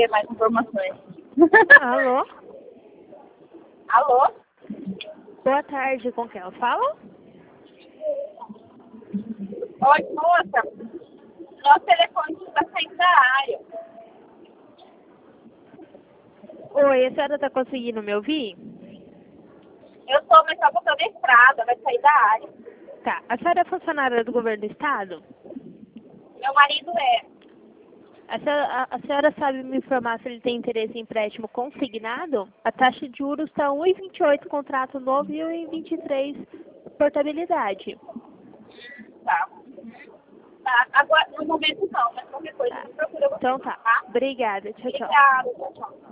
saber mais informações. Alô? Alô? Boa tarde, com quem eu falo? Oi, moça. Nosso telefone está saindo da área. Oi, a senhora está conseguindo me ouvir? Eu sou, mas só porque eu na estrada, vai sair da área. Tá. A senhora é funcionária do governo do estado? Meu marido é. A senhora sabe me informar se ele tem interesse em empréstimo consignado? A taxa de juros está 1,28 contrato novo e 1,23 portabilidade. Tá. Tá. Agora, no momento não, mas qualquer coisa, Tá. me procura você, Então tá. tá? Obrigada. Tchau, tchau. Obrigada, tchau, tchau.